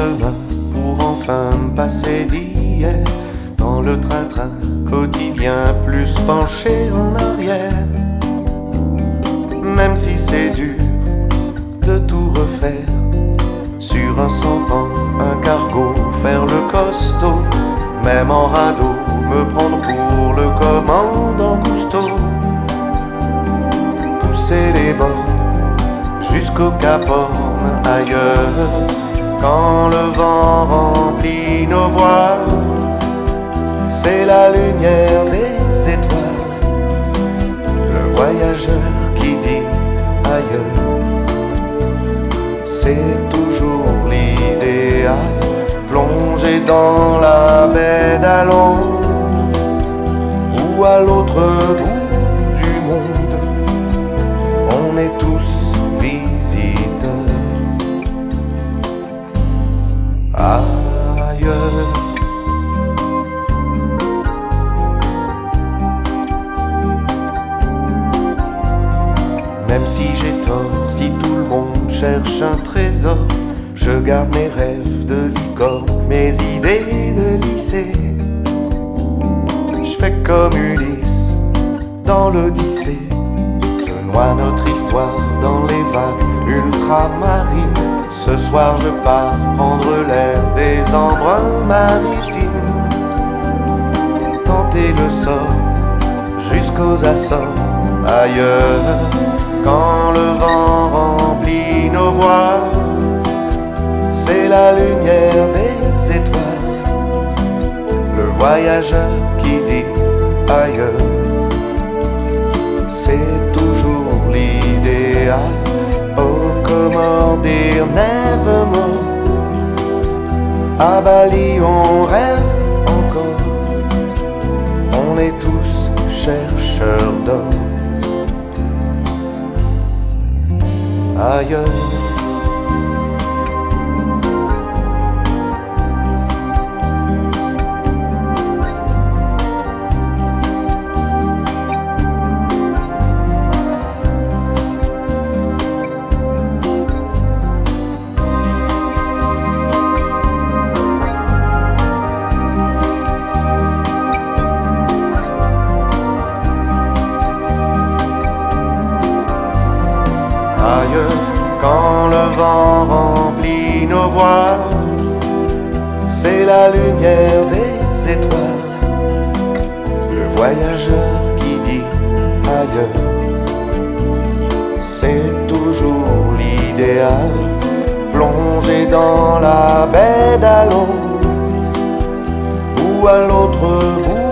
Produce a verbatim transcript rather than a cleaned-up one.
demain pour enfin me passer d'hier dans le train-train quotidien plus penché en arrière. Même si c'est dur de tout refaire, sur un sampan, un cargo, faire le costaud, même en radeau, me prendre pour le commandant Cousteau. Pousser les bords jusqu'au Cap Horn ailleurs, quand le vent remplit nos voiles, c'est la lumière des étoiles, le voyageur qui dit ailleurs. C'est toujours l'idéal, plonger dans la baie d'Along ou à l'autre bout du monde, on est tous visiteurs ailleurs. Même si j'ai tort, si tout le monde cherche un trésor, je garde mes rêves de licorne, mes idées de lycée. Je fais comme Ulysse dans l'Odyssée, je noie notre histoire dans les vagues ultramarines. Ce soir je pars prendre l'air des embruns maritimes, tenter le sort jusqu'aux Açores ailleurs, quand le vent remplit nos voiles, c'est la lumière des étoiles, le voyageur qui dit ailleurs. C'est toujours l'idéal, oh comment dire nevermore. À Bali on rêve encore, on est tous chercheurs d'or ailleurs. Ailleurs, quand le vent remplit nos voiles, c'est la lumière des étoiles, le voyageur qui dit ailleurs. C'est toujours l'idéal, plonger dans la baie d'Along ou à l'autre bout